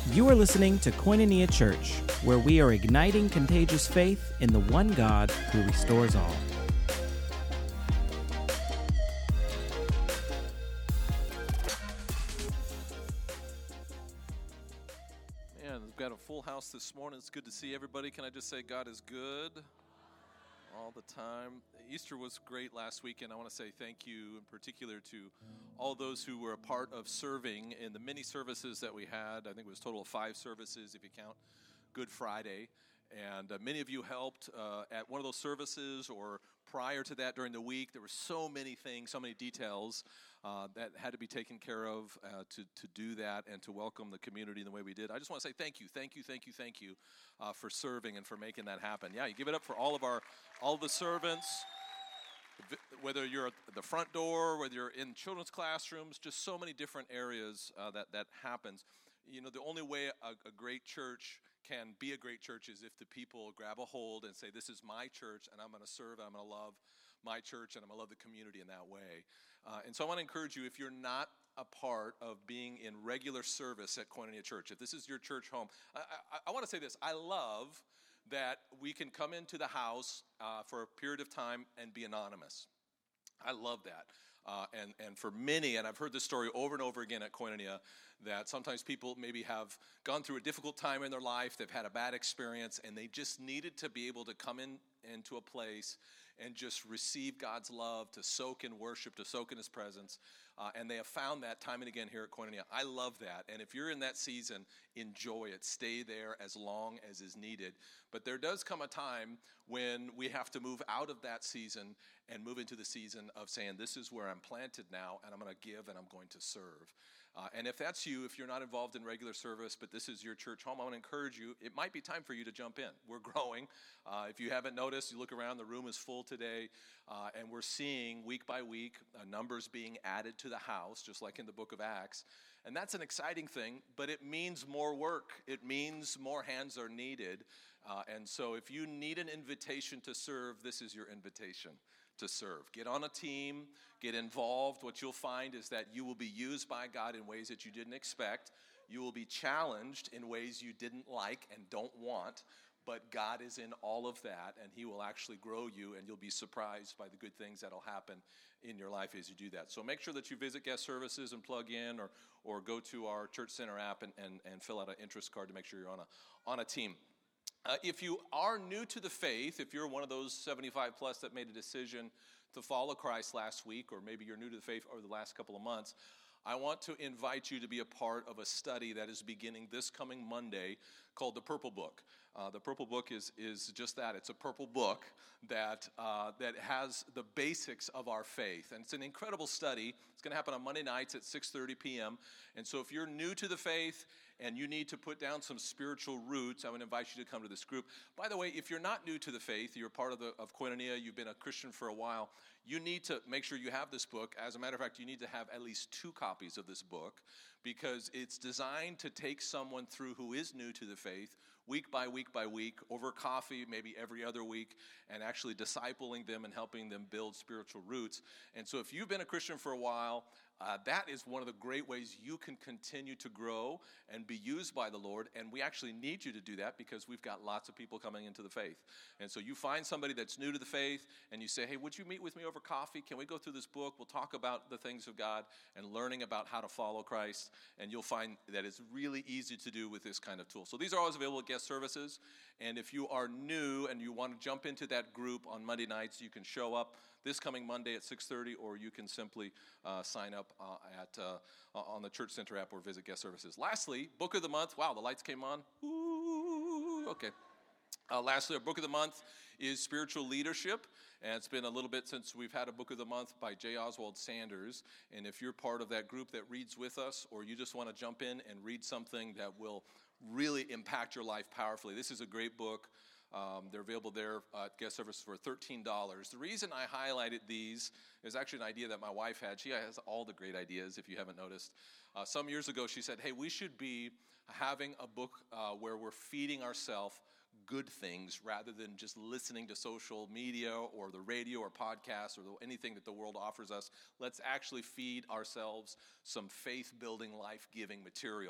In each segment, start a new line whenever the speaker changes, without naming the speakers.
You are listening to Koinonia Church, where we are igniting contagious faith in the one God who restores all.
Man, we've got a full house this morning. It's good to see everybody. Can I just say God is good all the time? Easter was great last weekend. I want to say thank you in particular to all those who were a part of serving in the many services that we had. I think it was a total of 5 services if you count Good Friday. And many of you helped at one of those services or prior to that during the week. There were so many things, so many details that had to be taken care of to do that and to welcome the community in the way we did. I just want to say thank you for serving and for making that happen. Yeah, you give it up for all the servants, whether you're at the front door, whether you're in children's classrooms, just so many different areas that happens. You know, the only way a great church can be a great church is if the people grab a hold and say, this is my church, and I'm going to serve, and I'm going to love my church, and I'm going to love the community in that way. And so I want to encourage you, if you're not a part of being in regular service at Koinonia Church, if this is your church home, I want to say this. I love that we can come into the house for a period of time and be anonymous. I love that. And for many, and I've heard this story over and over again at Koinonia, that sometimes people maybe have gone through a difficult time in their life, they've had a bad experience, and they just needed to be able to come into a place and just receive God's love, to soak in worship, to soak in His presence. And they have found that time and again here at Koinonia. I love that. And if you're in that season, enjoy it. Stay there as long as is needed. But there does come a time when we have to move out of that season and move into the season of saying, this is where I'm planted now, and I'm going to give and I'm going to serve. And if that's you, if you're not involved in regular service, but this is your church home, I want to encourage you, it might be time for you to jump in. We're growing. If you haven't noticed, you look around, the room is full today, and we're seeing week by week numbers being added to the house, just like in the book of Acts. And that's an exciting thing, but it means more work. It means more hands are needed. And so if you need an invitation to serve, this is your invitation to serve. Get on a team, get involved. What you'll find is that you will be used by God in ways that you didn't expect. You will be challenged in ways you didn't like and don't want, but God is in all of that, and He will actually grow you, and you'll be surprised by the good things that'll happen in your life as you do that. So make sure that you visit guest services and plug in, or go to our Church Center app and fill out an interest card to make sure you're on a team. If you are new to the faith, if you're one of those 75 plus that made a decision to follow Christ last week, or maybe you're new to the faith over the last couple of months, I want to invite you to be a part of a study that is beginning this coming Monday called The Purple Book. The Purple Book is just that. It's a purple book that has the basics of our faith. And it's an incredible study. It's going to happen on Monday nights at 6:30 p.m. And so if you're new to the faith and you need to put down some spiritual roots, I would invite you to come to this group. By the way, if you're not new to the faith, you're part of Koinonia, you've been a Christian for a while, you need to make sure you have this book. As a matter of fact, you need to have at least 2 copies of this book, because it's designed to take someone through who is new to the faith, week by week, over coffee, maybe every other week, and actually discipling them and helping them build spiritual roots. And so if you've been a Christian for a while, that is one of the great ways you can continue to grow and be used by the Lord. And we actually need you to do that, because we've got lots of people coming into the faith. And so you find somebody that's new to the faith and you say, hey, would you meet with me over coffee? Can we go through this book? We'll talk about the things of God and learning about how to follow Christ. And you'll find that it's really easy to do with this kind of tool. So these are always available at guest services. And if you are new and you want to jump into that group on Monday nights, you can show up this coming Monday at 6:30, or you can simply sign up on the Church Center app or visit guest services. Lastly, Book of the Month. Wow, the lights came on. Ooh, okay. Lastly, our Book of the Month is Spiritual Leadership, and it's been a little bit since we've had a Book of the Month by J. Oswald Sanders. And if you're part of that group that reads with us, or you just want to jump in and read something that will really impact your life powerfully, this is a great book. They're available there at guest service for $13. The reason I highlighted these is actually an idea that my wife had. She has all the great ideas, if you haven't noticed. Some years ago, she said, hey, we should be having a book where we're feeding ourselves good things rather than just listening to social media or the radio or podcasts or anything that the world offers us. Let's actually feed ourselves some faith-building, life-giving material.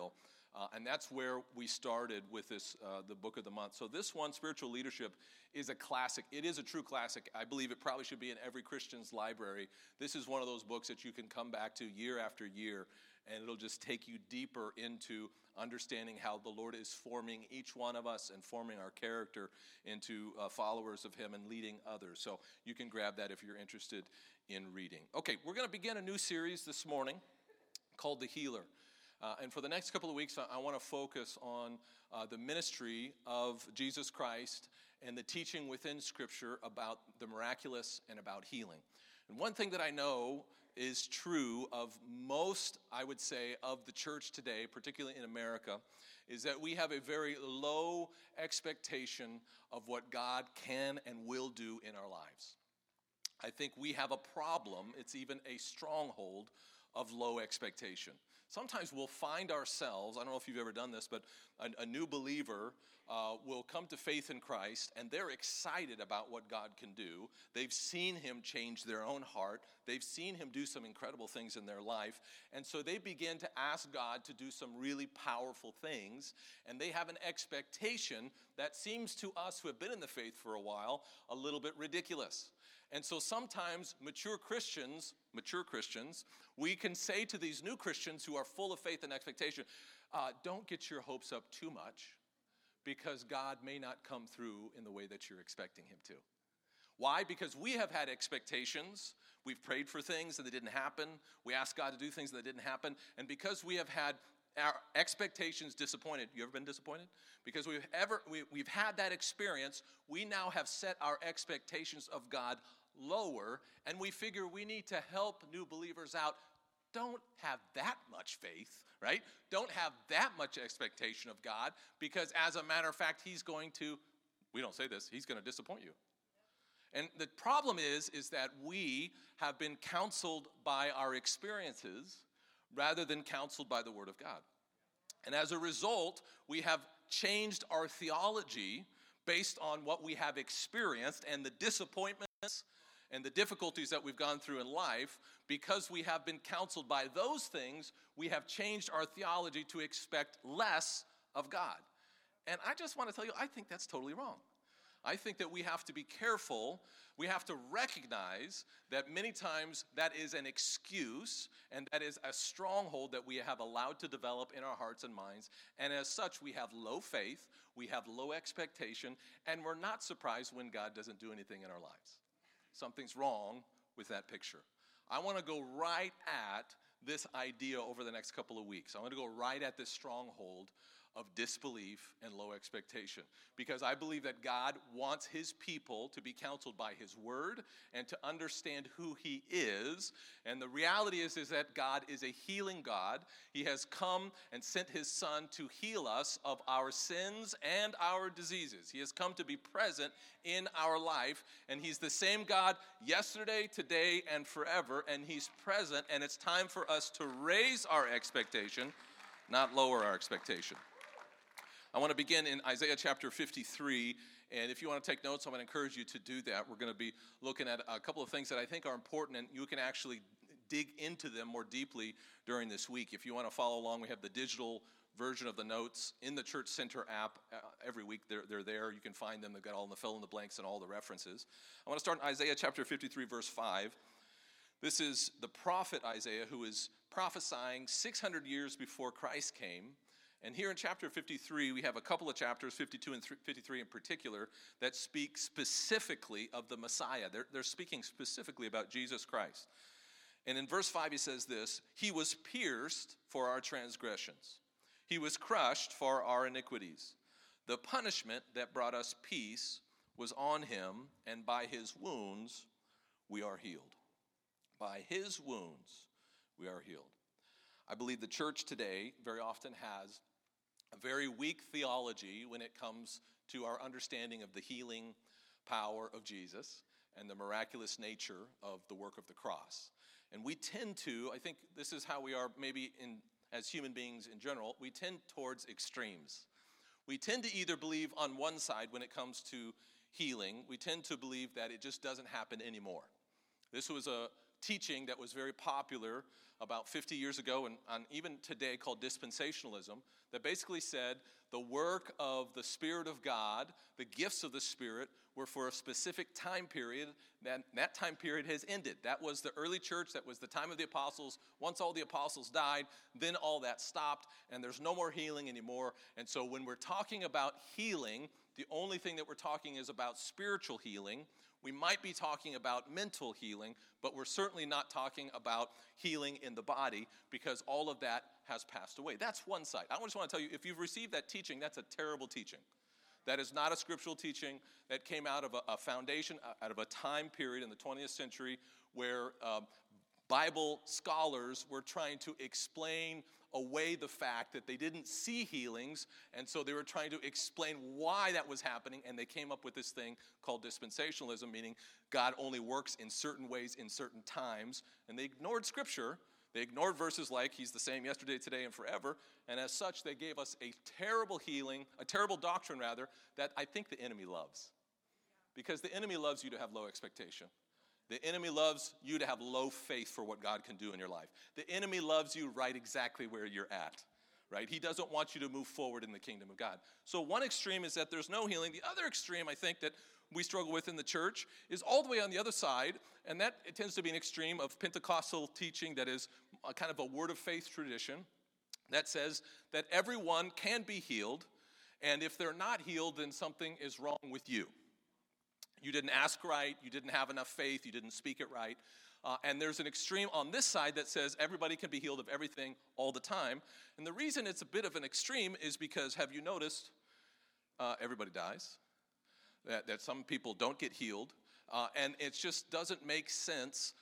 And that's where we started with this, the book of the month. So this one, Spiritual Leadership, is a classic. It is a true classic. I believe it probably should be in every Christian's library. This is one of those books that you can come back to year after year, and it'll just take you deeper into understanding how the Lord is forming each one of us and forming our character into followers of Him and leading others. So you can grab that if you're interested in reading. Okay, we're going to begin a new series this morning called The Healer. And for the next couple of weeks, I want to focus on the ministry of Jesus Christ and the teaching within Scripture about the miraculous and about healing. And one thing that I know is true of most, I would say, of the church today, particularly in America, is that we have a very low expectation of what God can and will do in our lives. I think we have a problem, it's even a stronghold of low expectation. Sometimes we'll find ourselves, I don't know if you've ever done this, but a new believer will come to faith in Christ, and they're excited about what God can do. They've seen Him change their own heart. They've seen Him do some incredible things in their life, and so they begin to ask God to do some really powerful things, and they have an expectation that seems to us who have been in the faith for a while a little bit ridiculous. And so sometimes mature Christians, we can say to these new Christians who are full of faith and expectation, don't get your hopes up too much, because God may not come through in the way that you're expecting Him to. Why? Because we have had expectations. We've prayed for things and they didn't happen. We asked God to do things and they didn't happen. And because we have had our expectations disappointed. You ever been disappointed? Because we've had that experience, we now have set our expectations of God lower, and we figure we need to help new believers out. Don't have that much faith, right? Don't have that much expectation of God, because as a matter of fact, He's going to, we don't say this, He's going to disappoint you. And the problem is that we have been counseled by our experiences rather than counseled by the Word of God. And as a result, we have changed our theology based on what we have experienced and the disappointments and the difficulties that we've gone through in life. Because we have been counseled by those things, we have changed our theology to expect less of God. And I just want to tell you, I think that's totally wrong. I think that we have to be careful. We have to recognize that many times that is an excuse, and that is a stronghold that we have allowed to develop in our hearts and minds. And as such, we have low faith, we have low expectation, and we're not surprised when God doesn't do anything in our lives. Something's wrong with that picture. I want to go right at this idea over the next couple of weeks. I want to go right at this stronghold of disbelief and low expectation, because I believe that God wants His people to be counseled by His Word and to understand who He is. And the reality is that God is a healing God. He has come and sent His Son to heal us of our sins and our diseases. He has come to be present in our life, and He's the same God yesterday, today, and forever, and He's present, and it's time for us to raise our expectation, not lower our expectation. I want to begin in Isaiah chapter 53, and if you want to take notes, I'm going to encourage you to do that. We're going to be looking at a couple of things that I think are important, and you can actually dig into them more deeply during this week. If you want to follow along, we have the digital version of the notes in the Church Center app. Every week they're there. You can find them. They've got all the fill in the blanks and all the references. I want to start in Isaiah chapter 53, verse 5. This is the prophet Isaiah, who is prophesying 600 years before Christ came. And here in chapter 53, we have a couple of chapters, 52 and 53 in particular, that speak specifically of the Messiah. They're speaking specifically about Jesus Christ. And in verse 5, he says this: He was pierced for our transgressions. He was crushed for our iniquities. The punishment that brought us peace was on Him, and by His wounds we are healed. By His wounds we are healed. I believe the church today very often has a very weak theology when it comes to our understanding of the healing power of Jesus and the miraculous nature of the work of the cross. And we tend to, I think this is how we are maybe as human beings in general, we tend towards extremes. We tend to either believe on one side when it comes to healing, we tend to believe that it just doesn't happen anymore. This was a teaching that was very popular about 50 years ago and even today called dispensationalism, that basically said the work of the Spirit of God, the gifts of the Spirit, were for a specific time period. That time period has ended. That was the early church. That was the time of the apostles. Once all the apostles died, then all that stopped, and there's no more healing anymore. And so when we're talking about healing, the only thing that we're talking is about spiritual healing. We might be talking about mental healing, but we're certainly not talking about healing in the body, because all of that has passed away. That's one side. I just want to tell you, if you've received that teaching, that's a terrible teaching. That is not a scriptural teaching. That came out of a foundation, out of a time period in the 20th century where Bible scholars were trying to explain away the fact that they didn't see healings, and so they were trying to explain why that was happening, and they came up with this thing called dispensationalism, meaning God only works in certain ways in certain times, and they ignored Scripture. They ignored verses like He's the same yesterday, today, and forever, and as such, they gave us a terrible doctrine, that I think the enemy loves. Because the enemy loves you to have low expectation. The enemy loves you to have low faith for what God can do in your life. The enemy loves you right exactly where you're at, right? He doesn't want you to move forward in the kingdom of God. So one extreme is that there's no healing. The other extreme, I think, that we struggle with in the church is all the way on the other side, and that it tends to be an extreme of Pentecostal teaching that is a kind of a word of faith tradition that says that everyone can be healed, and if they're not healed, then something is wrong with you. You didn't ask right, you didn't have enough faith, you didn't speak it right. And there's an extreme on this side that says everybody can be healed of everything all the time. And the reason it's a bit of an extreme is because, have you noticed, everybody dies, that some people don't get healed, and it just doesn't make sense.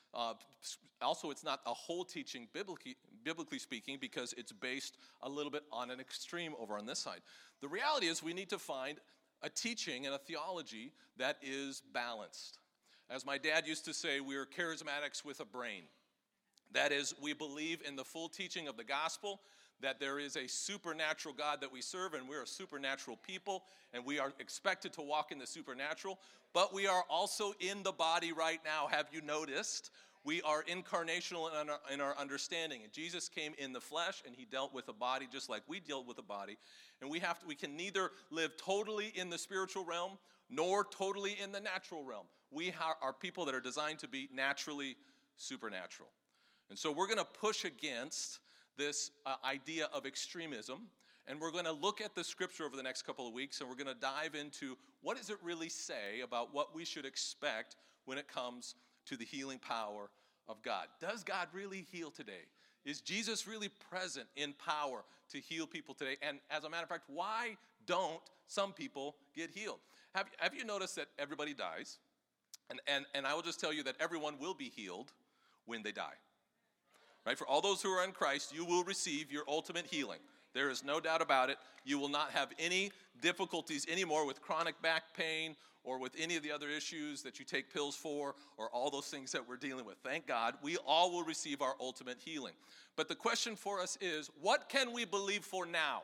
Also, it's not a whole teaching, biblically speaking, because it's based a little bit on an extreme over on this side. The reality is we need to find a teaching and a theology that is balanced. As my dad used to say, we are charismatics with a brain. That is, we believe in the full teaching of the gospel, that there is a supernatural God that we serve, and we're a supernatural people, and we are expected to walk in the supernatural, but we are also in the body right now. Have you noticed? We are incarnational in our understanding. And Jesus came in the flesh, and He dealt with a body just like we dealt with a body. And we can neither live totally in the spiritual realm nor totally in the natural realm. We are people that are designed to be naturally supernatural. And so we're going to push against this idea of extremism, and we're going to look at the Scripture over the next couple of weeks, and we're going to dive into what does it really say about what we should expect when it comes to the healing power of God. Does God really heal today? Is Jesus really present in power to heal people today? And as a matter of fact, why don't some people get healed? Have you noticed that everybody dies? And I will just tell you that everyone will be healed when they die. Right? For all those who are in Christ, you will receive your ultimate healing. There is no doubt about it. You will not have any difficulties anymore with chronic back pain or with any of the other issues that you take pills for or all those things that we're dealing with. Thank God, we all will receive our ultimate healing. But the question for us is, what can we believe for now?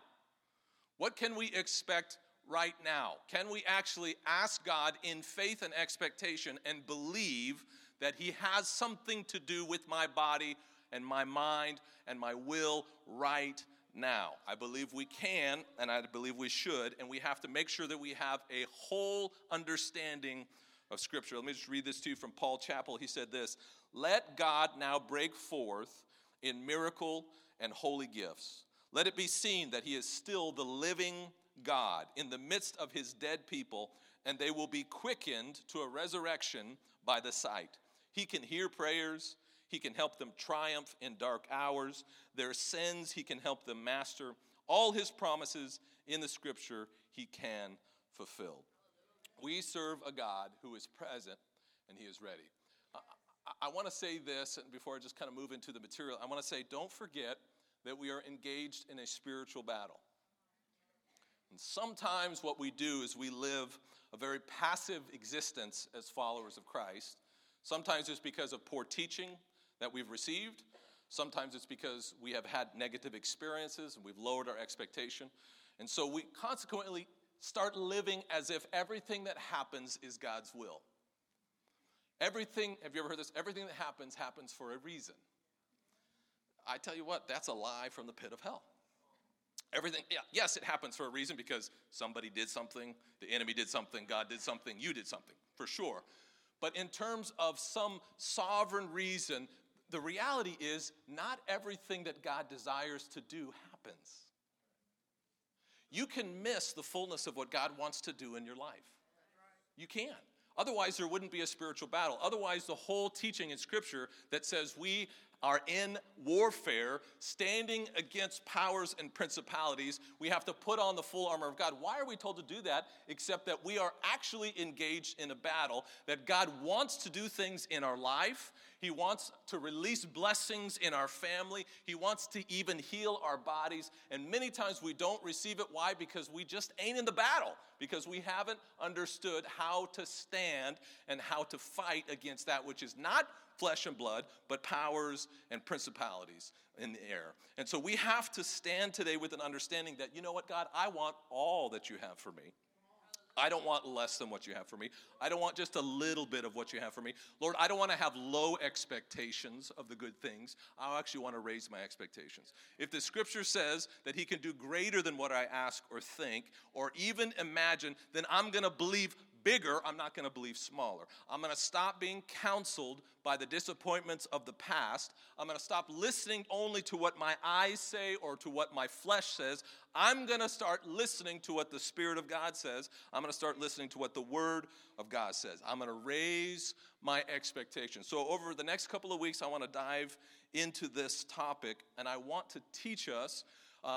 What can we expect right now? Can we actually ask God in faith and expectation and believe that He has something to do with my body and my mind and my will right now? I believe we can, and I believe we should, and we have to make sure that we have a whole understanding of Scripture. Let me just read this to you from Paul Chappell. He said this: "Let God now break forth in miracle and holy gifts. Let it be seen that He is still the living God in the midst of His dead people, and they will be quickened to a resurrection by the sight. He can hear prayers. He can help them triumph in dark hours. Their sins He can help them master. All His promises in the Scripture He can fulfill." We serve a God who is present and He is ready. I want to say this, and before I just kind of move into the material, I want to say, don't forget that we are engaged in a spiritual battle. And sometimes what we do is we live a very passive existence as followers of Christ. Sometimes it's because of poor teaching that we've received. Sometimes it's because we have had negative experiences and we've lowered our expectation. And so we consequently start living as if everything that happens is God's will. Everything, have you ever heard this? Everything that happens for a reason. I tell you what, that's a lie from the pit of hell. Everything, yes, it happens for a reason because somebody did something, the enemy did something, God did something, you did something, for sure. But in terms of some sovereign reason, the reality is not everything that God desires to do happens. You can miss the fullness of what God wants to do in your life. You can. Otherwise, there wouldn't be a spiritual battle. Otherwise, the whole teaching in Scripture that says we are in warfare, standing against powers and principalities, we have to put on the full armor of God. Why are we told to do that? Except that we are actually engaged in a battle, that God wants to do things in our life. He wants to release blessings in our family. He wants to even heal our bodies. And many times we don't receive it. Why? Because we just ain't in the battle. Because we haven't understood how to stand and how to fight against that which is not flesh and blood, but powers and principalities in the air. And so we have to stand today with an understanding that, you know what, God, I want all that you have for me. I don't want less than what you have for me. I don't want just a little bit of what you have for me. Lord, I don't want to have low expectations of the good things. I actually want to raise my expectations. If the Scripture says that he can do greater than what I ask or think or even imagine, then I'm going to believe bigger. I'm not going to believe smaller. I'm going to stop being counseled by the disappointments of the past. I'm going to stop listening only to what my eyes say or to what my flesh says. I'm going to start listening to what the Spirit of God says. I'm going to start listening to what the Word of God says. I'm going to raise my expectations. So over the next couple of weeks, I want to dive into this topic, and I want to teach us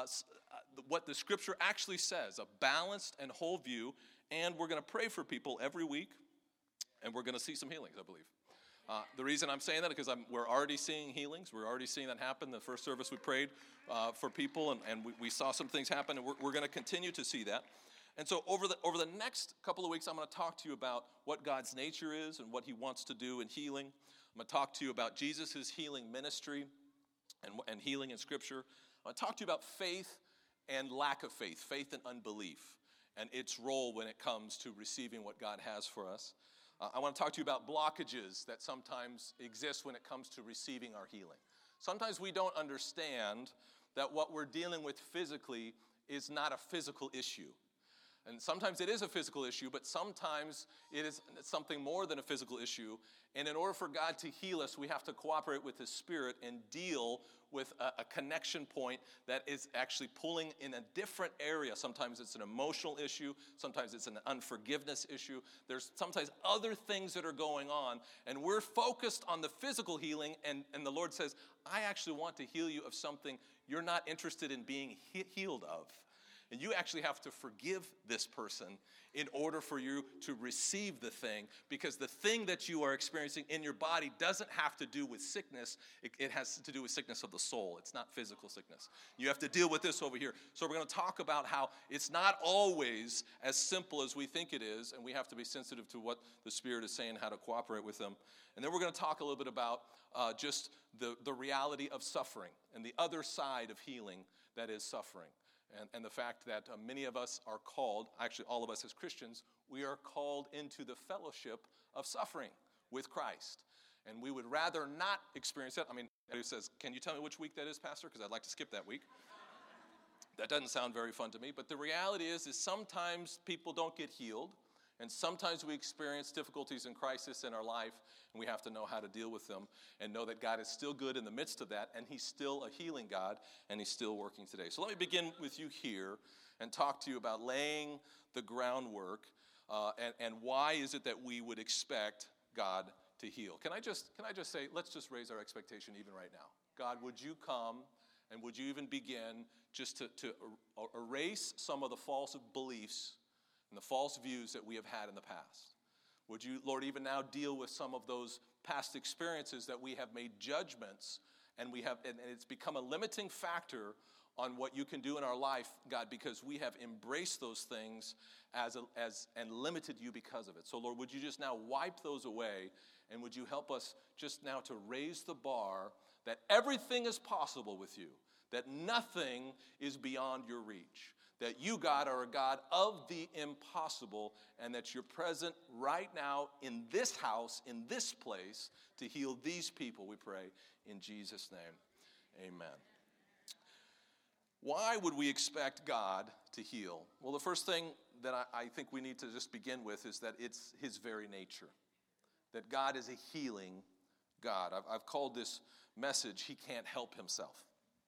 what the Scripture actually says, a balanced and whole view. And we're going to pray for people every week, and we're going to see some healings, I believe. The reason I'm saying that is because we're already seeing healings. We're already seeing that happen. The first service we prayed for people, and we saw some things happen, and we're going to continue to see that. And so over the next couple of weeks, I'm going to talk to you about what God's nature is and what he wants to do in healing. I'm going to talk to you about Jesus' healing ministry and healing in Scripture. I'm going to talk to you about faith and lack of faith, faith and unbelief, and its role when it comes to receiving what God has for us. I want to talk to you about blockages that sometimes exist when it comes to receiving our healing. Sometimes we don't understand that what we're dealing with physically is not a physical issue. And sometimes it is a physical issue, but sometimes it is something more than a physical issue. And in order for God to heal us, we have to cooperate with his Spirit and deal with a connection point that is actually pulling in a different area. Sometimes it's an emotional issue. Sometimes it's an unforgiveness issue. There's sometimes other things that are going on. And we're focused on the physical healing. And the Lord says, I actually want to heal you of something you're not interested in being healed of. And you actually have to forgive this person in order for you to receive the thing, because the thing that you are experiencing in your body doesn't have to do with sickness. It has to do with sickness of the soul. It's not physical sickness. You have to deal with this over here. So we're going to talk about how it's not always as simple as we think it is, and we have to be sensitive to what the Spirit is saying, how to cooperate with them. And then we're going to talk a little bit about just the reality of suffering and the other side of healing that is suffering. And the fact that many of us are called, actually all of us as Christians, we are called into the fellowship of suffering with Christ. And we would rather not experience that. I mean, who says, can you tell me which week that is, Pastor? Because I'd like to skip that week. That doesn't sound very fun to me. But the reality is sometimes people don't get healed. And sometimes we experience difficulties and crisis in our life, and we have to know how to deal with them and know that God is still good in the midst of that, and he's still a healing God, and he's still working today. So let me begin with you here and talk to you about laying the groundwork and why is it that we would expect God to heal. Can I just say, let's just raise our expectation even right now. God, would you come and would you even begin just to erase some of the false beliefs and the false views that we have had in the past? Would you, Lord, even now deal with some of those past experiences that we have made judgments and it's become a limiting factor on what you can do in our life, God, because we have embraced those things and limited you because of it. So, Lord, would you just now wipe those away, and would you help us just now to raise the bar that everything is possible with you, that nothing is beyond your reach, that you, God, are a God of the impossible, and that you're present right now in this house, in this place, to heal these people, we pray, in Jesus' name. Amen. Why would we expect God to heal? Well, the first thing that I think we need to just begin with is that it's his very nature, that God is a healing God. I've called this message, He Can't Help Himself.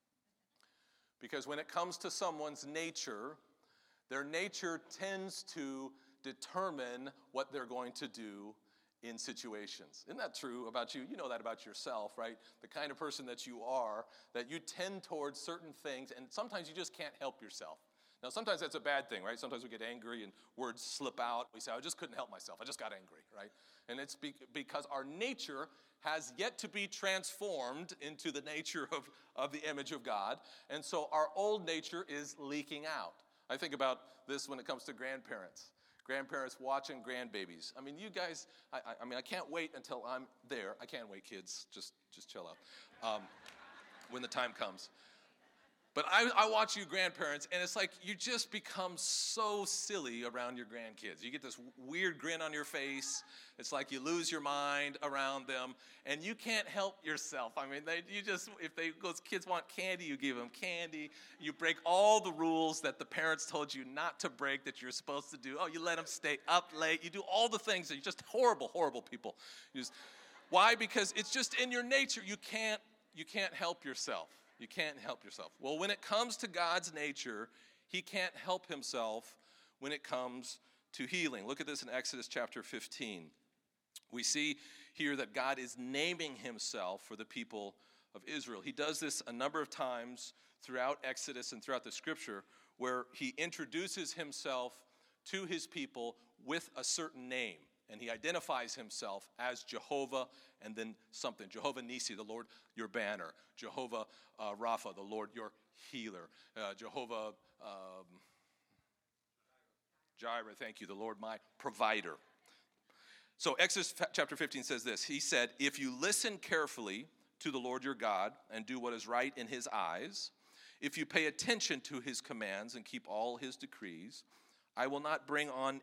Because when it comes to someone's nature, their nature tends to determine what they're going to do in situations. Isn't that true about you? You know that about yourself, right? The kind of person that you are, that you tend towards certain things, and sometimes you just can't help yourself. Now, sometimes that's a bad thing, right? Sometimes we get angry and words slip out. We say, I just couldn't help myself. I just got angry, right? And it's because our nature has yet to be transformed into the nature of the image of God. And so our old nature is leaking out. I think about this when it comes to grandparents. Grandparents watching grandbabies. I mean, you guys, I can't wait until I'm there. I can't wait, kids. Just chill out when the time comes. But I watch you grandparents, and it's like you just become so silly around your grandkids. You get this weird grin on your face. It's like you lose your mind around them, and you can't help yourself. I mean, if those kids want candy, you give them candy. You break all the rules that the parents told you not to break that you're supposed to do. Oh, you let them stay up late. You do all the things that you're just horrible, horrible people. Why? Because it's just in your nature. You can't help yourself. You can't help yourself. Well, when it comes to God's nature, he can't help himself when it comes to healing. Look at this in Exodus chapter 15. We see here that God is naming himself for the people of Israel. He does this a number of times throughout Exodus and throughout the scripture, where he introduces himself to his people with a certain name. And he identifies himself as Jehovah and then something. Jehovah Nisi, the Lord, your banner. Jehovah Rapha, the Lord, your healer. Jehovah Jireh, thank you, the Lord, my provider. So Exodus chapter 15 says this. He said, if you listen carefully to the Lord your God and do what is right in his eyes, if you pay attention to his commands and keep all his decrees, I will not bring on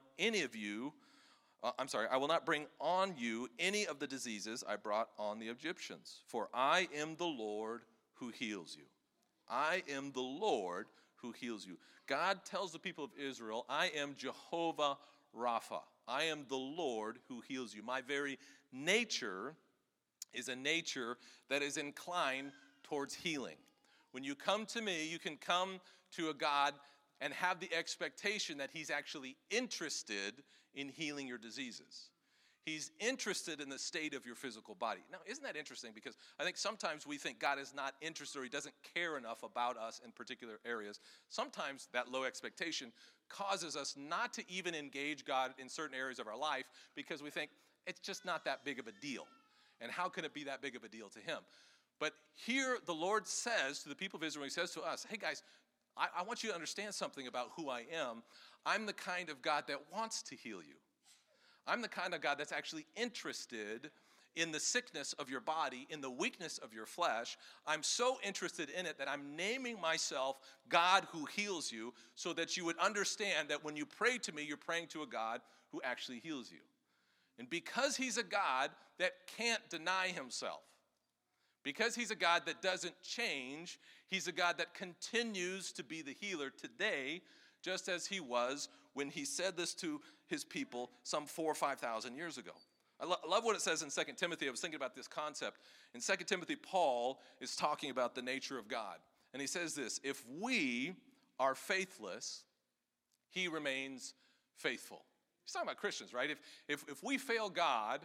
you any of the diseases I brought on the Egyptians, for I am the Lord who heals you. I am the Lord who heals you. God tells the people of Israel, I am Jehovah Rapha. I am the Lord who heals you. My very nature is a nature that is inclined towards healing. When you come to me, you can come to a God and have the expectation that he's actually interested in healing your diseases. He's interested in the state of your physical body. Now, isn't that interesting? Because I think sometimes we think God is not interested or he doesn't care enough about us in particular areas. Sometimes that low expectation causes us not to even engage God in certain areas of our life because we think it's just not that big of a deal. And how can it be that big of a deal to him? But here the Lord says to the people of Israel, he says to us, hey guys, I want you to understand something about who I am. I'm the kind of God that wants to heal you. I'm the kind of God that's actually interested in the sickness of your body, in the weakness of your flesh. I'm so interested in it that I'm naming myself God who heals you so that you would understand that when you pray to me, you're praying to a God who actually heals you. And because he's a God that can't deny himself, because he's a God that doesn't change, he's a God that continues to be the healer today, just as he was when he said this to his people some 4,000 or 5,000 years ago. I love what it says in 2 Timothy. I was thinking about this concept. In 2 Timothy, Paul is talking about the nature of God. And he says this, if we are faithless, he remains faithful. He's talking about Christians, right? If we fail God,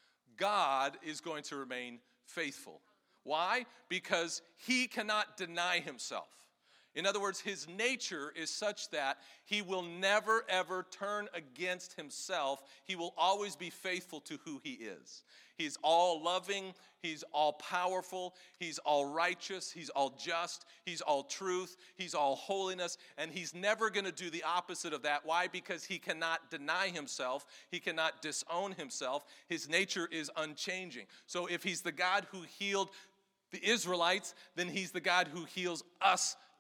God is going to remain faithful. Why? Because he cannot deny himself. In other words, his nature is such that he will never, ever turn against himself. He will always be faithful to who he is. He's all loving. He's all powerful. He's all righteous. He's all just. He's all truth. He's all holiness. And he's never going to do the opposite of that. Why? Because he cannot deny himself. He cannot disown himself. His nature is unchanging. So if he's the God who healed the Israelites, then he's the God who heals us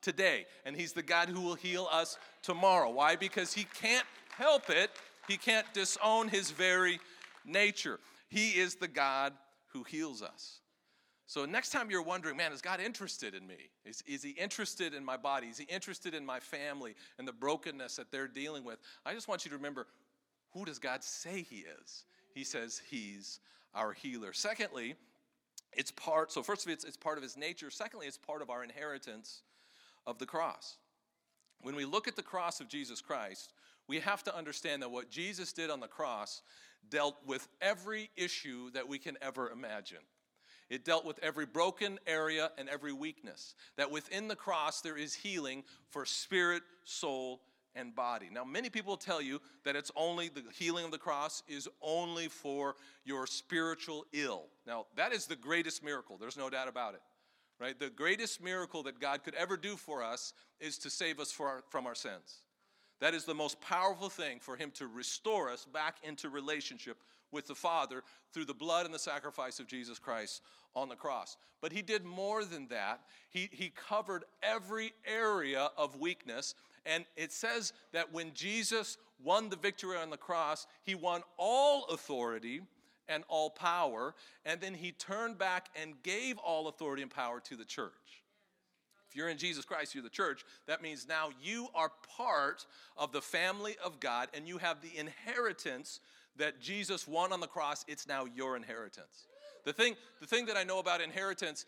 today, and he's the God who will heal us tomorrow. Why? Because he can't help it. He can't disown his very nature. He is the God who heals us. So next time you're wondering, man, is God interested in me? Is he interested in my body? Is he interested in my family and the brokenness that they're dealing with? I just want you to remember, who does God say he is? He says he's our healer. Secondly, it's part of his nature. Secondly, it's part of our inheritance of the cross. When we look at the cross of Jesus Christ, we have to understand that what Jesus did on the cross dealt with every issue that we can ever imagine. It dealt with every broken area and every weakness. That within the cross there is healing for spirit, soul, and body. Now, many people tell you that it's only the healing of the cross is only for your spiritual ill. Now, that is the greatest miracle. There's no doubt about it. Right? The greatest miracle that God could ever do for us is to save us from our sins. That is the most powerful thing, for him to restore us back into relationship with the Father through the blood and the sacrifice of Jesus Christ on the cross. But he did more than that. He covered every area of weakness. And it says that when Jesus won the victory on the cross, he won all authority and all power. And then he turned back and gave all authority and power to the church. If you're in Jesus Christ, you're the church. That means now you are part of the family of God, and you have the inheritance that Jesus won on the cross. It's now your inheritance. The thing that I know about inheritance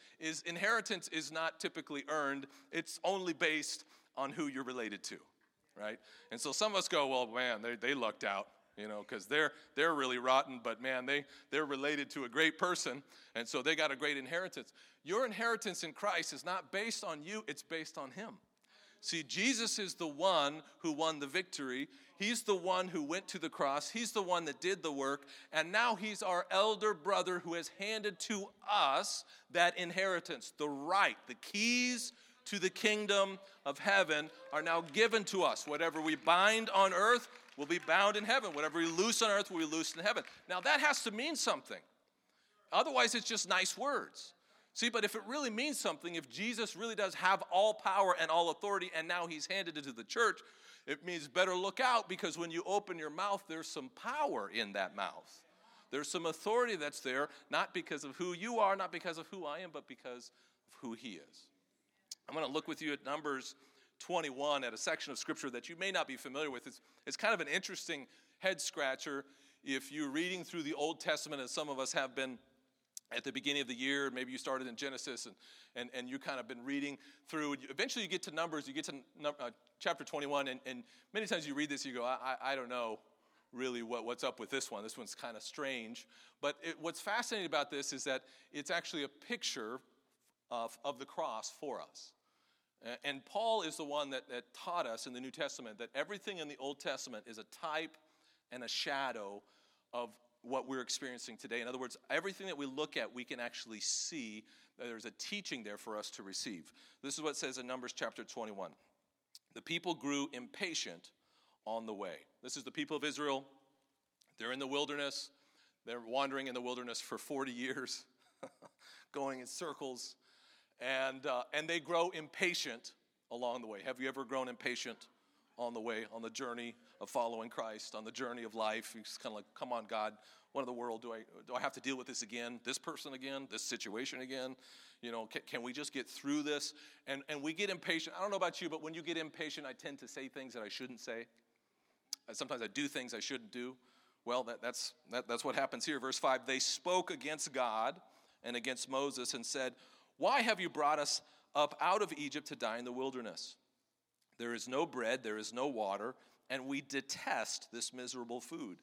is not typically earned. It's only based on who you're related to, right? And so some of us go, well, man, they lucked out, because they're really rotten, but man, they're related to a great person, and so they got a great inheritance. Your inheritance in Christ is not based on you, it's based on him. See, Jesus is the one who won the victory. He's the one who went to the cross. He's the one that did the work, and now he's our elder brother who has handed to us that inheritance, the right, the keys to the kingdom of heaven are now given to us. Whatever we bind on earth will be bound in heaven. Whatever we loose on earth will be loosed in heaven. Now that has to mean something. Otherwise it's just nice words. See, but if it really means something, if Jesus really does have all power and all authority and now he's handed it to the church, it means better look out, because when you open your mouth, there's some power in that mouth. There's some authority that's there, not because of who you are, not because of who I am, but because of who he is. I'm going to look with you at Numbers 21 at a section of Scripture that you may not be familiar with. It's kind of an interesting head-scratcher if you're reading through the Old Testament, as some of us have been at the beginning of the year. Maybe you started in Genesis and you kind of been reading through. Eventually you get to Numbers, you get to chapter 21, and many times you read this, you go, I don't know really what's up with this one. This one's kind of strange. But what's fascinating about this is that it's actually a picture of the cross for us. And Paul is the one that taught us in the New Testament that everything in the Old Testament is a type and a shadow of what we're experiencing today. In other words, everything that we look at, we can actually see that there's a teaching there for us to receive. This is what it says in Numbers chapter 21. The people grew impatient on the way. This is the people of Israel. They're in the wilderness. They're wandering in the wilderness for 40 years, going in circles. And they grow impatient along the way. Have you ever grown impatient on the way, on the journey of following Christ, on the journey of life? You just kind of like, come on, God, what in the world do I have to deal with this again? This person again? This situation again? Can we just get through this? And we get impatient. I don't know about you, but when you get impatient, I tend to say things that I shouldn't say. Sometimes I do things I shouldn't do. Well, that's what happens here. Verse 5, they spoke against God and against Moses and said, "Why have you brought us up out of Egypt to die in the wilderness? There is no bread, there is no water, and we detest this miserable food."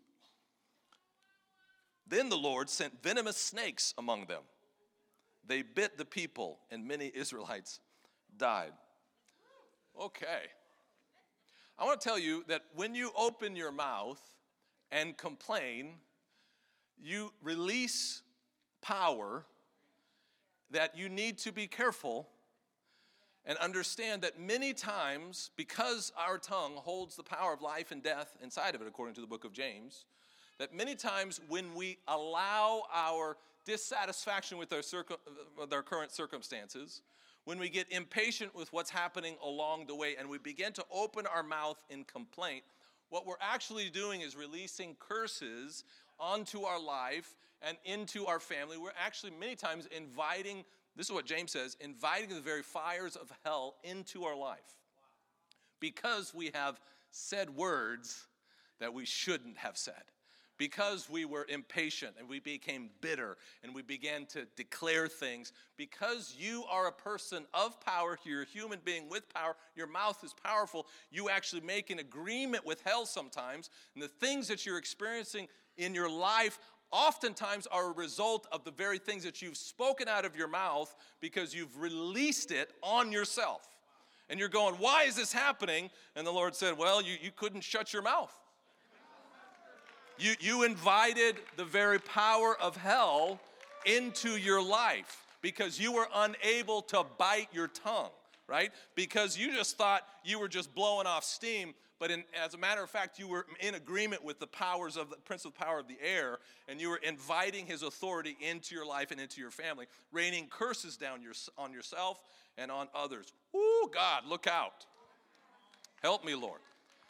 Then the Lord sent venomous snakes among them. They bit the people, and many Israelites died. Okay. I want to tell you that when you open your mouth and complain, you release power that you need to be careful and understand that many times, because our tongue holds the power of life and death inside of it, according to the book of James, that many times when we allow our dissatisfaction with our current circumstances, when we get impatient with what's happening along the way, and we begin to open our mouth in complaint, what we're actually doing is releasing curses onto our life and into our family. We're actually many times inviting, this is what James says, inviting the very fires of hell into our life. Because we have said words that we shouldn't have said. Because we were impatient and we became bitter and we began to declare things. Because you are a person of power, you're a human being with power, your mouth is powerful, you actually make an agreement with hell sometimes. And the things that you're experiencing in your life oftentimes are a result of the very things that you've spoken out of your mouth because you've released it on yourself. And you're going, why is this happening? And the Lord said, well, you couldn't shut your mouth. You invited the very power of hell into your life because you were unable to bite your tongue, right? Because you just thought you were just blowing off steam, but as a matter of fact, you were in agreement with the powers of the prince of the power of the air, and you were inviting his authority into your life and into your family, raining curses down on yourself and on others. Ooh, God, look out. Help me, Lord.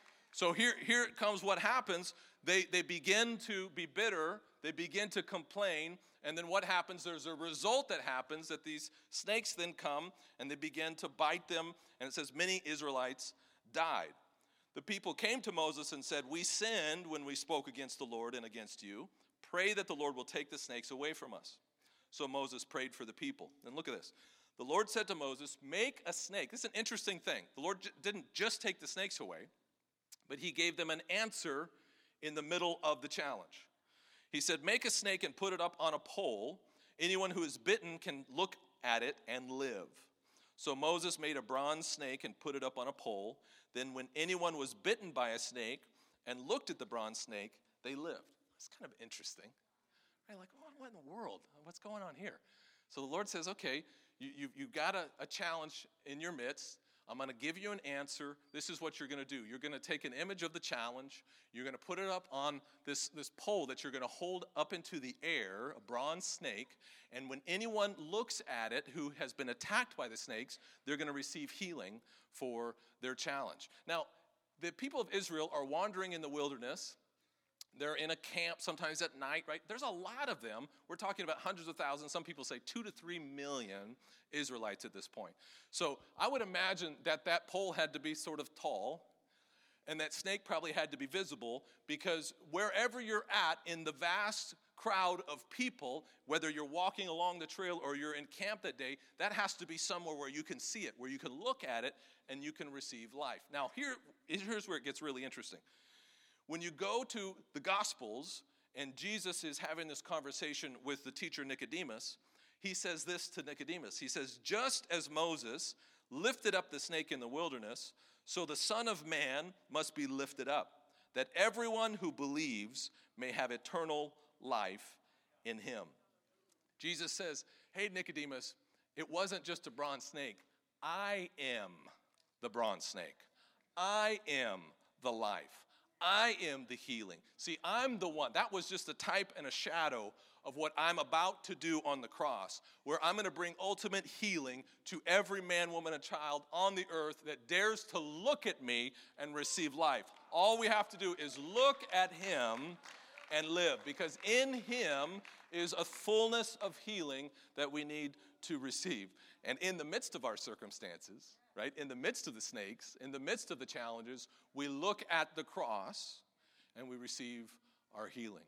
So here comes what happens. They begin to be bitter, they begin to complain, and then what happens? There's a result that happens that these snakes then come and they begin to bite them, and it says many Israelites died. The people came to Moses and said, we sinned when we spoke against the Lord and against you. Pray that the Lord will take the snakes away from us. So Moses prayed for the people. And look at this. The Lord said to Moses, make a snake. This is an interesting thing. The Lord didn't just take the snakes away, but he gave them an answer in the middle of the challenge. He said, make a snake and put it up on a pole. Anyone who is bitten can look at it and live. So Moses made a bronze snake and put it up on a pole. Then when anyone was bitten by a snake and looked at the bronze snake, they lived. It's kind of interesting. Right? Like, what in the world? What's going on here? So the Lord says, okay, you've got a challenge in your midst. I'm going to give you an answer. This is what you're going to do. You're going to take an image of the challenge. You're going to put it up on this pole that you're going to hold up into the air, a bronze snake. And when anyone looks at it who has been attacked by the snakes, they're going to receive healing for their challenge. Now, the people of Israel are wandering in the wilderness. They're in a camp sometimes at night, right? There's a lot of them. We're talking about hundreds of thousands. Some people say 2 to 3 million Israelites at this point. So I would imagine that pole had to be sort of tall, and that snake probably had to be visible, because wherever you're at in the vast crowd of people, whether you're walking along the trail or you're in camp that day, that has to be somewhere where you can see it, where you can look at it, and you can receive life. Now, here's where it gets really interesting. When you go to the Gospels and Jesus is having this conversation with the teacher Nicodemus, he says this to Nicodemus. He says, just as Moses lifted up the snake in the wilderness, so the Son of Man must be lifted up, that everyone who believes may have eternal life in him. Jesus says, hey, Nicodemus, it wasn't just a bronze snake. I am the bronze snake. I am the life. I am the healing. See, I'm the one. That was just a type and a shadow of what I'm about to do on the cross, where I'm going to bring ultimate healing to every man, woman, and child on the earth that dares to look at me and receive life. All we have to do is look at him and live, because in him is a fullness of healing that we need to receive. And in the midst of our circumstances, right, in the midst of the snakes, in the midst of the challenges, we look at the cross and we receive our healing.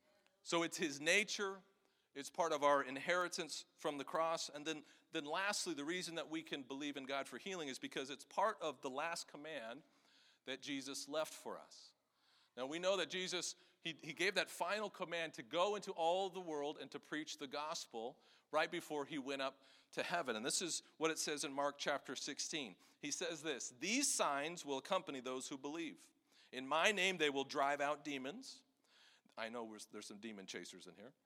So it's his nature, it's part of our inheritance from the cross. And then lastly, the reason that we can believe in God for healing is because it's part of the last command that Jesus left for us. Now we know that Jesus, he gave that final command to go into all the world and to preach the gospel right before he went up to heaven. And this is what it says in Mark chapter 16. He says this, these signs will accompany those who believe. In my name they will drive out demons. I know there's some demon chasers in here.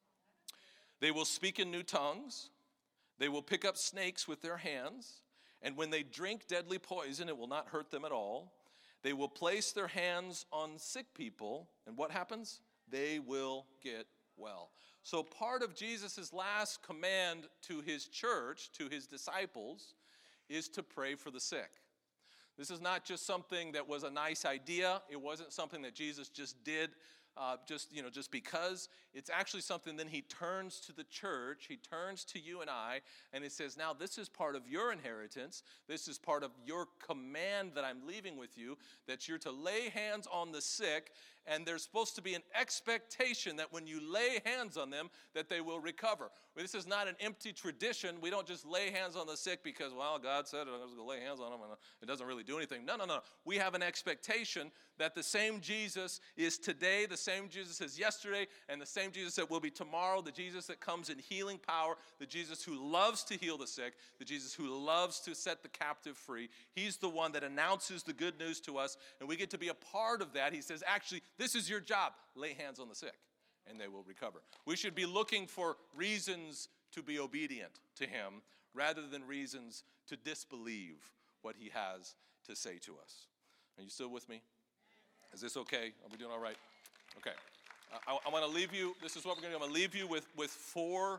They will speak in new tongues. They will pick up snakes with their hands. And when they drink deadly poison, it will not hurt them at all. They will place their hands on sick people. And what happens? They will get well. So part of Jesus' last command to his church, to his disciples, is to pray for the sick. This is not just something that was a nice idea. It wasn't something that Jesus just did just because. It's actually something then he turns to the church, he turns to you and I, and he says, now this is part of your inheritance. This is part of your command that I'm leaving with you, that you're to lay hands on the sick, and there's supposed to be an expectation that when you lay hands on them, that they will recover. This is not an empty tradition. We don't just lay hands on the sick because, well, God said it, I'm just going to lay hands on them, and it doesn't really do anything. No. We have an expectation that the same Jesus is today, the same Jesus is yesterday, and the same Jesus that will be tomorrow, the Jesus that comes in healing power, the Jesus who loves to heal the sick, the Jesus who loves to set the captive free. He's the one that announces the good news to us, and we get to be a part of that. He says, actually, this is your job. Lay hands on the sick, and they will recover. We should be looking for reasons to be obedient to him rather than reasons to disbelieve what he has to say to us. Are you still with me? Is this okay? Are we doing all right? Okay. I want to leave you, this is what we're going to do. I'm going to leave you with four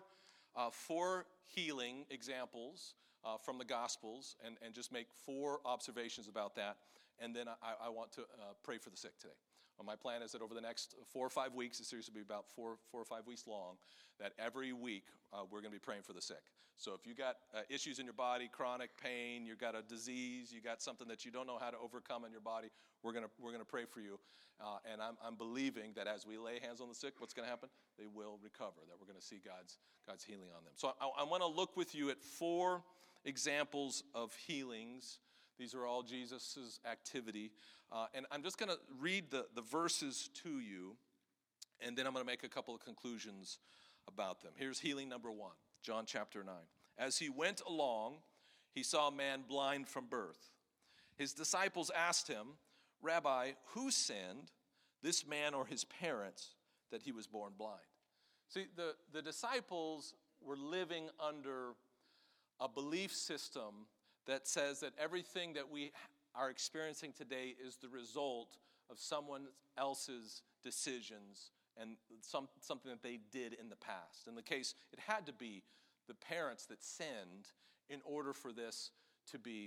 healing examples from the Gospels and just make 4 observations about that. And then I want to pray for the sick today. My plan is that over the next 4 or 5 weeks, the series will be about 4 or 5 weeks long, that every week we're going to be praying for the sick. So if you got issues in your body, chronic pain, you got a disease, you got something that you don't know how to overcome in your body, we're going to pray for you. And I'm believing that as we lay hands on the sick, what's going to happen? They will recover, that we're going to see God's healing on them. So I want to look with you at 4 examples of healings. These are all Jesus' activity. And I'm just going to read the verses to you, and then I'm going to make a couple of conclusions about them. Here's healing number 1, John chapter 9. As he went along, he saw a man blind from birth. His disciples asked him, Rabbi, who sinned, this man or his parents, that he was born blind? See, the disciples were living under a belief system that says that everything that we are experiencing today is the result of someone else's decisions and something that they did in the past. In the case, it had to be the parents that sinned in order for this to be,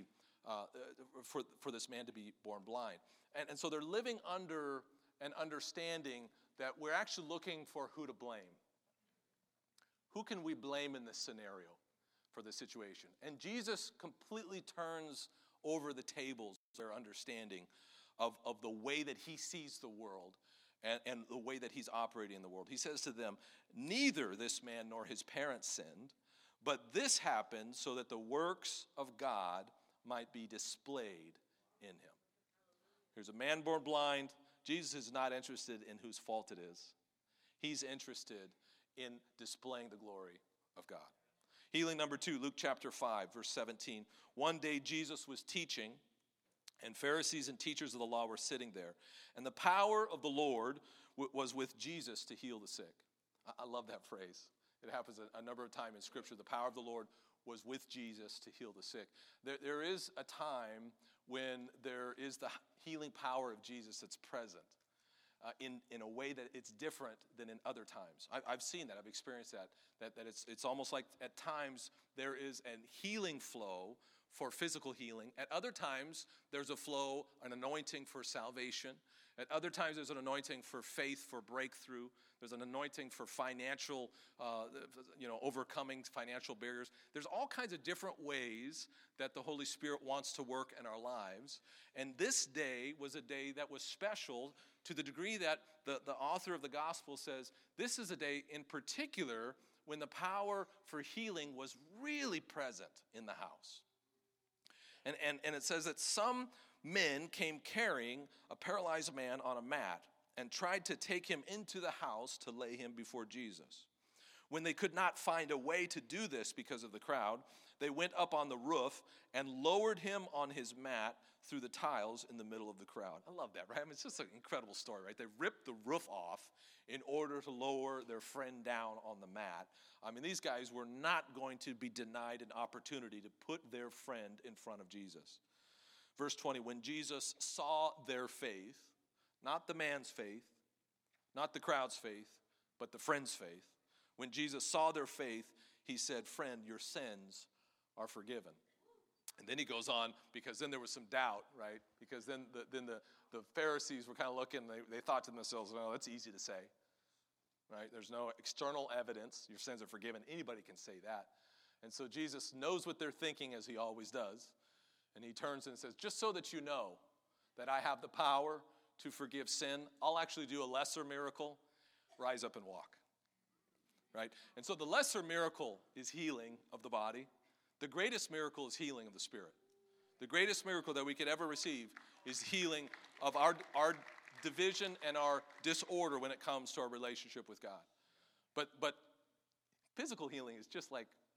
for this man to be born blind. And so they're living under an understanding that we're actually looking for who to blame. Who can we blame in this scenario for this situation? And Jesus completely turns over the tables, their understanding of the way that he sees the world and the way that he's operating in the world. He says to them, neither this man nor his parents sinned, but this happened so that the works of God might be displayed in him. Here's a man born blind. Jesus is not interested in whose fault it is. He's interested in displaying the glory of God. Healing number 2, Luke chapter 5, verse 17. One day Jesus was teaching, and Pharisees and teachers of the law were sitting there. And the power of the Lord was with Jesus to heal the sick. I love that phrase. It happens a number of times in Scripture. The power of the Lord was with Jesus to heal the sick. There is a time when there is the healing power of Jesus that's present in a way that it's different than in other times. I've seen that. I've experienced that it's almost like at times there is a healing flow for physical healing. At other times, there's a flow, an anointing for salvation. At other times, there's an anointing for faith, for breakthrough. There's an anointing for financial, overcoming financial barriers. There's all kinds of different ways that the Holy Spirit wants to work in our lives. And this day was a day that was special to the degree that the author of the gospel says, this is a day in particular when the power for healing was really present in the house. And it says that some men came carrying a paralyzed man on a mat and tried to take him into the house to lay him before Jesus. When they could not find a way to do this because of the crowd, they went up on the roof and lowered him on his mat through the tiles in the middle of the crowd. I love that, right? I mean, it's just an incredible story, right? They ripped the roof off in order to lower their friend down on the mat. I mean, these guys were not going to be denied an opportunity to put their friend in front of Jesus. Verse 20, when Jesus saw their faith, not the man's faith, not the crowd's faith, but the friend's faith, When Jesus saw their faith, he said, "Friend, your sins are forgiven." And then he goes on, because then there was some doubt, right? Because then the Pharisees were kind of looking, they thought to themselves, "Well, that's easy to say," right? There's no external evidence. Your sins are forgiven. Anybody can say that. And so Jesus knows what they're thinking, as he always does. And he turns and says, "Just so that you know that I have the power to forgive sin, I'll actually do a lesser miracle. Rise up and walk." Right? And so the lesser miracle is healing of the body. The greatest miracle is healing of the spirit. The greatest miracle that we could ever receive is healing of our division and our disorder when it comes to our relationship with God. But physical healing is just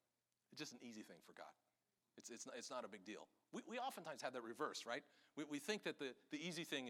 an easy thing for God. It's not a big deal. We oftentimes have that reversed, right? We think that the easy thing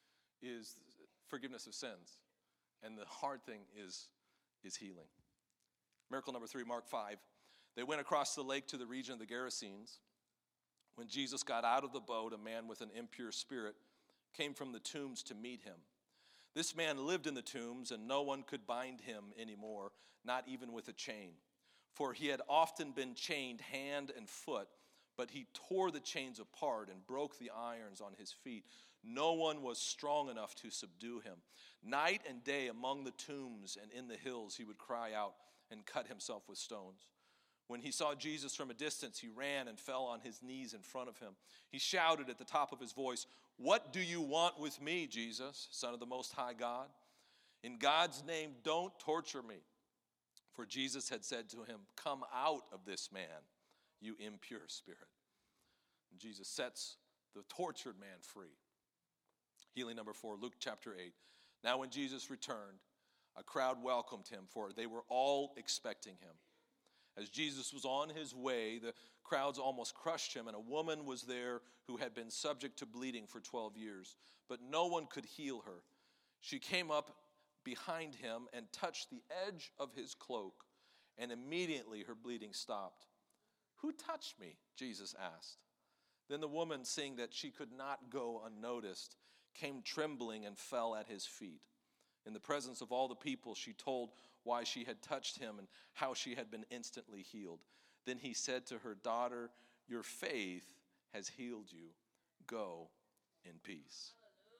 is forgiveness of sins, and the hard thing is healing. Miracle number 3, Mark 5. They went across the lake to the region of the Gerasenes. When Jesus got out of the boat, a man with an impure spirit came from the tombs to meet him. This man lived in the tombs, and no one could bind him anymore, not even with a chain. For he had often been chained hand and foot, but he tore the chains apart and broke the irons on his feet. No one was strong enough to subdue him. Night and day among the tombs and in the hills he would cry out and cut himself with stones. When he saw Jesus from a distance, he ran and fell on his knees in front of him. He shouted at the top of his voice, "What do you want with me, Jesus, Son of the Most High God? In God's name, don't torture me." For Jesus had said to him, "Come out of this man, you impure spirit." And Jesus sets the tortured man free. Healing number 4, Luke chapter 8. Now when Jesus returned, a crowd welcomed him, for they were all expecting him. As Jesus was on his way, the crowds almost crushed him, and a woman was there who had been subject to bleeding for 12 years, but no one could heal her. She came up behind him and touched the edge of his cloak, and immediately her bleeding stopped. "Who touched me?" Jesus asked. Then the woman, seeing that she could not go unnoticed, came trembling and fell at his feet. In the presence of all the people, she told why she had touched him and how she had been instantly healed. Then he said to her, "Daughter, your faith has healed you. Go in peace."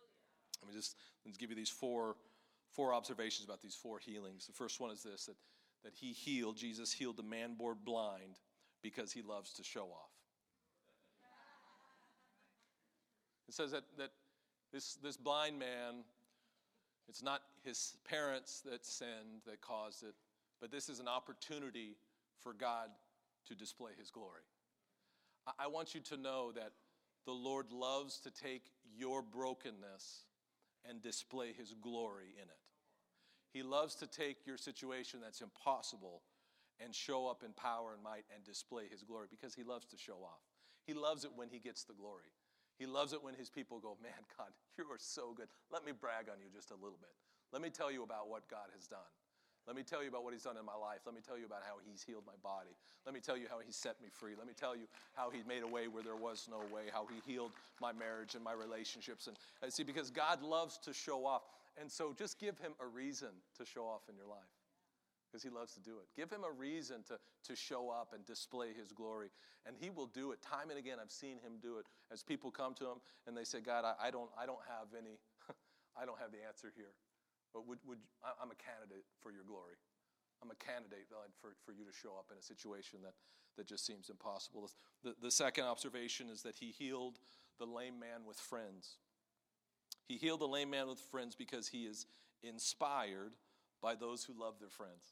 Let's give you these four observations about these 4 healings. The first one is this, that Jesus healed the man born blind because he loves to show off. It says that this blind man, it's not his parents that sinned, that caused it, but this is an opportunity for God to display his glory. I want you to know that the Lord loves to take your brokenness and display his glory in it. He loves to take your situation that's impossible and show up in power and might and display his glory, because he loves to show off. He loves it when he gets the glory. He loves it when his people go, "Man, God, you are so good. Let me brag on you just a little bit. Let me tell you about what God has done. Let me tell you about what he's done in my life. Let me tell you about how he's healed my body. Let me tell you how he set me free. Let me tell you how he made a way where there was no way, how he healed my marriage and my relationships." And see, because God loves to show off. And so just give him a reason to show off in your life, because he loves to do it. Give him a reason to show up and display his glory. And he will do it. Time and again, I've seen him do it. As people come to him and they say, "God, I don't have any, I don't have the answer here. But I'm a candidate for your glory. I'm a candidate for you to show up in a situation that just seems impossible." The second observation is that he healed the lame man with friends. He healed the lame man with friends because he is inspired by those who love their friends.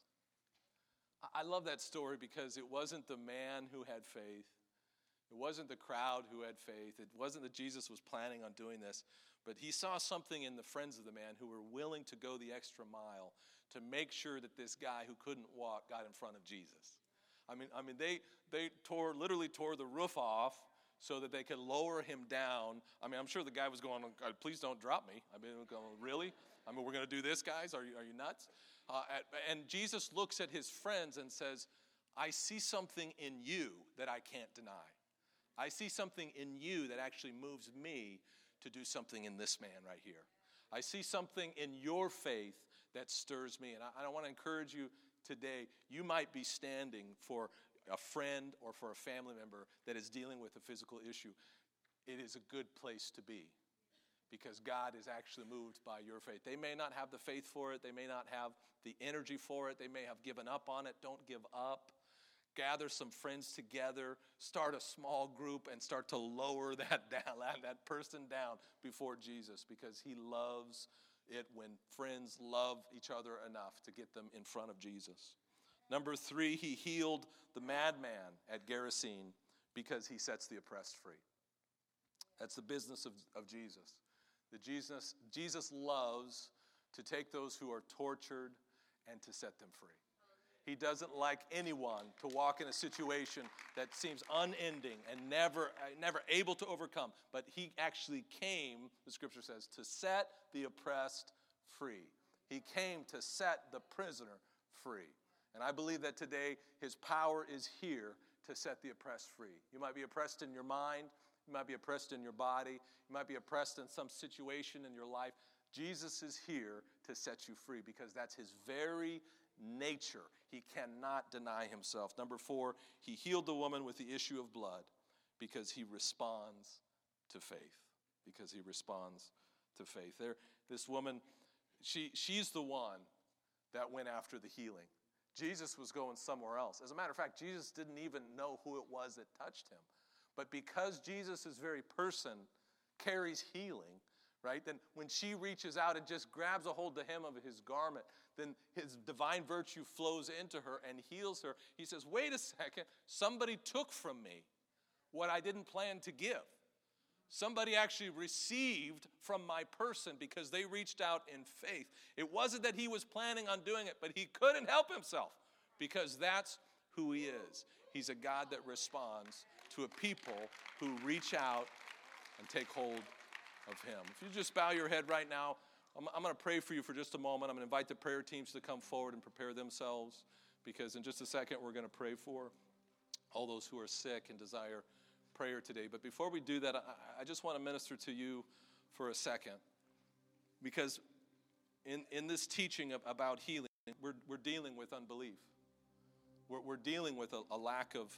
I love that story because it wasn't the man who had faith. It wasn't the crowd who had faith. It wasn't that Jesus was planning on doing this, but he saw something in the friends of the man who were willing to go the extra mile to make sure that this guy who couldn't walk got in front of Jesus. I mean, they literally tore the roof off so that they could lower him down. I mean, I'm sure the guy was going, "Please don't drop me." I mean, going, "Really? I mean, we're going to do this, guys? Are you nuts?" And Jesus looks at his friends and says, "I see something in you that I can't deny. I see something in you that actually moves me to do something in this man right here. I see something in your faith that stirs me." And I want to encourage you today, you might be standing for a friend or for a family member that is dealing with a physical issue. It is a good place to be because God is actually moved by your faith. They may not have the faith for it. They may not have the energy for it. They may have given up on it. Don't give up. Gather some friends together, start a small group, and start to lower that down, that person down before Jesus, because he loves it when friends love each other enough to get them in front of Jesus. Number 3, he healed the madman at Gerasene because he sets the oppressed free. That's the business of Jesus. Jesus loves to take those who are tortured and to set them free. He doesn't like anyone to walk in a situation that seems unending and never able to overcome. But he actually came, the scripture says, to set the oppressed free. He came to set the prisoner free. And I believe that today his power is here to set the oppressed free. You might be oppressed in your mind. You might be oppressed in your body. You might be oppressed in some situation in your life. Jesus is here to set you free because that's his very nature. He cannot deny himself. Number 4, he healed the woman with the issue of blood because he responds to faith. Because he responds to faith. This woman, she's the one that went after the healing. Jesus was going somewhere else. As a matter of fact, Jesus didn't even know who it was that touched him. But because Jesus' very person carries healing, right? Then when she reaches out and just grabs a hold of him of his garment, then his divine virtue flows into her and heals her. He says, wait a second, somebody took from me what I didn't plan to give. Somebody actually received from my person because they reached out in faith. It wasn't that he was planning on doing it, but he couldn't help himself because that's who he is. He's a God that responds to a people who reach out and take hold of him. If you just bow your head right now, I'm going to pray for you for just a moment. I'm going to invite the prayer teams to come forward and prepare themselves because in just a second we're going to pray for all those who are sick and desire prayer today. But before we do that, I just want to minister to you for a second because in this teaching about healing, we're dealing with unbelief. We're dealing with a lack of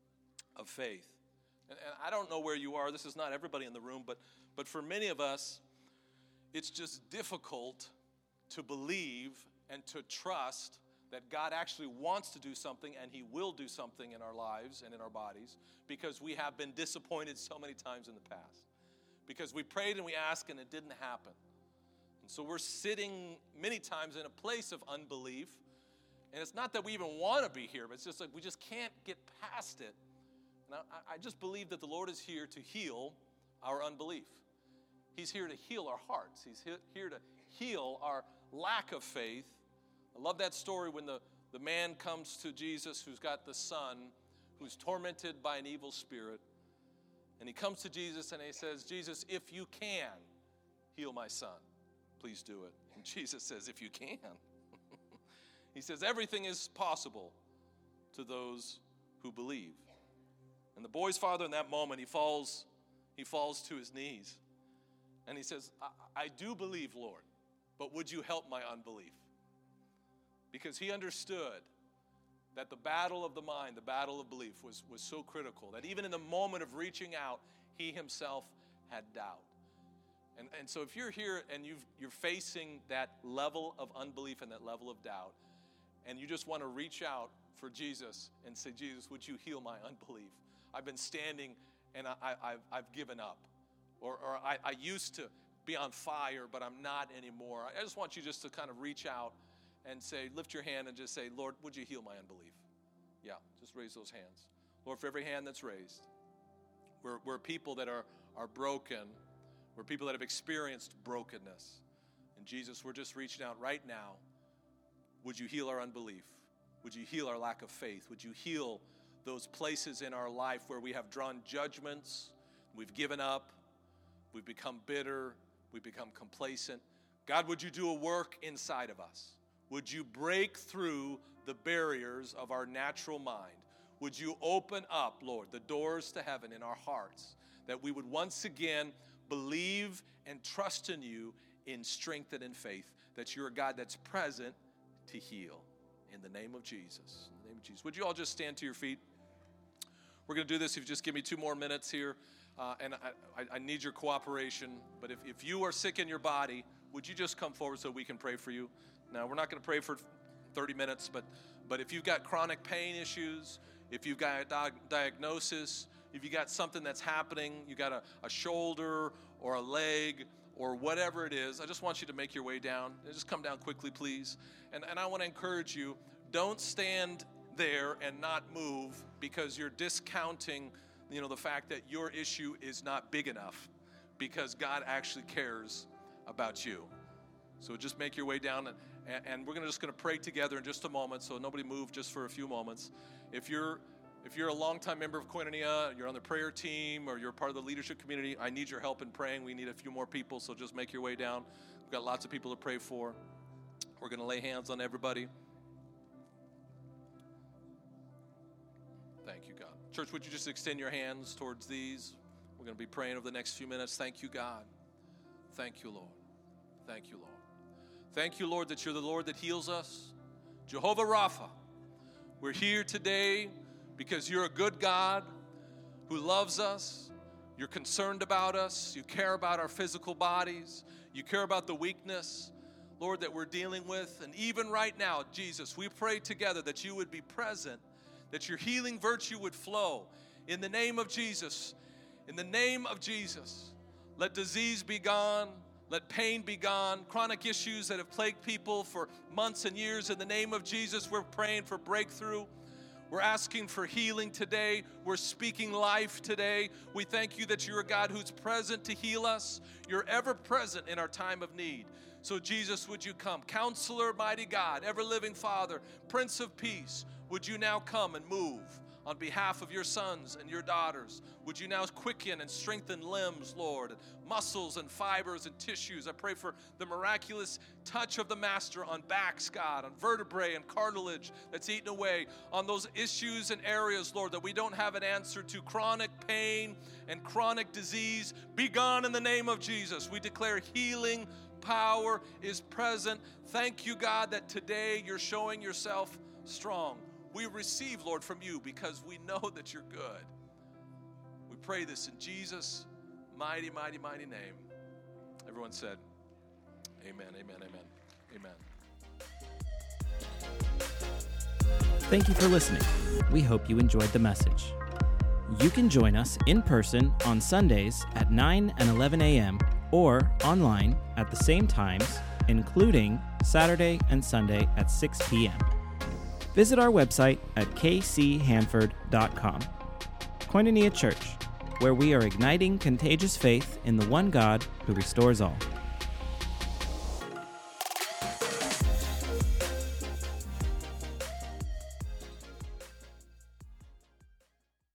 faith. And I don't know where you are. This is not everybody in the room, but for many of us, it's just difficult to believe and to trust that God actually wants to do something and he will do something in our lives and in our bodies because we have been disappointed so many times in the past. Because we prayed and we asked and it didn't happen. And so we're sitting many times in a place of unbelief. And it's not that we even want to be here, but it's just like we just can't get past it. And I just believe that the Lord is here to heal our unbelief. He's here to heal our hearts. He's here to heal our lack of faith. I love that story when the man comes to Jesus who's got the son who's tormented by an evil spirit. And he comes to Jesus and he says, Jesus, if you can heal my son, please do it. And Jesus says, if you can. He says, everything is possible to those who believe. And the boy's father in that moment, he falls to his knees. And he says, I do believe, Lord, but would you help my unbelief? Because he understood that the battle of the mind, the battle of belief was so critical that even in the moment of reaching out, he himself had doubt. And so if you're here and you're facing that level of unbelief and that level of doubt, and you just want to reach out for Jesus and say, Jesus, would you heal my unbelief? I've been standing and I've given up. Or I used to be on fire, but I'm not anymore. I just want you just to kind of reach out and say, lift your hand and just say, Lord, would you heal my unbelief? Yeah, just raise those hands. Lord, for every hand that's raised, we're people that are broken. We're people that have experienced brokenness. And Jesus, we're just reaching out right now. Would you heal our unbelief? Would you heal our lack of faith? Would you heal those places in our life where we have drawn judgments, we've given up, we've become bitter, we've become complacent? God, would you do a work inside of us? Would you break through the barriers of our natural mind? Would you open up, Lord, the doors to heaven in our hearts, that we would once again believe and trust in you in strength and in faith, that you're a God that's present to heal. In the name of Jesus. In the name of Jesus. Would you all just stand to your feet? We're going to do this if you just give me 2 more minutes here. And I need your cooperation. But if you are sick in your body, would you just come forward so we can pray for you? Now, we're not going to pray for 30 minutes, but if you've got chronic pain issues, if you've got a diagnosis, if you got something that's happening, you got a shoulder or a leg or whatever it is, I just want you to make your way down. Just come down quickly, please. And I want to encourage you, don't stand there and not move because you're discounting, the fact that your issue is not big enough, because God actually cares about you. So just make your way down, and we're just going to pray together in just a moment, so nobody move just for a few moments. If you're a longtime member of Koinonia, you're on the prayer team, or you're part of the leadership community, I need your help in praying. We need a few more people, so just make your way down. We've got lots of people to pray for. We're going to lay hands on everybody. Thank you, God. Church, would you just extend your hands towards these? We're going to be praying over the next few minutes. Thank you, God. Thank you, Lord. Thank you, Lord. Thank you, Lord, that you're the Lord that heals us. Jehovah Rapha, we're here today because you're a good God who loves us. You're concerned about us. You care about our physical bodies. You care about the weakness, Lord, that we're dealing with. And even right now, Jesus, we pray together that you would be present, that your healing virtue would flow. In the name of Jesus, in the name of Jesus, let disease be gone. Let pain be gone. Chronic issues that have plagued people for months and years, in the name of Jesus, we're praying for breakthrough. We're asking for healing today. We're speaking life today. We thank you that you're a God who's present to heal us. You're ever present in our time of need. So Jesus, would you come? Counselor, mighty God, ever-living Father, Prince of Peace, would you now come and move on behalf of your sons and your daughters? Would you now quicken and strengthen limbs, Lord, and muscles and fibers and tissues? I pray for the miraculous touch of the Master on backs, God, on vertebrae and cartilage that's eaten away, on those issues and areas, Lord, that we don't have an answer to. Chronic pain and chronic disease, be gone in the name of Jesus. We declare healing power is present. Thank you, God, that today you're showing yourself strong. We receive, Lord, from you because we know that you're good. We pray this in Jesus' mighty, mighty, mighty name. Everyone said, amen, amen, amen, amen.
Thank you for listening. We hope you enjoyed the message. You can join us in person on Sundays at 9 and 11 a.m. or online at the same times, including Saturday and Sunday at 6 p.m. Visit our website at kchanford.com. Koinonia Church, where we are igniting contagious faith in the one God who restores all.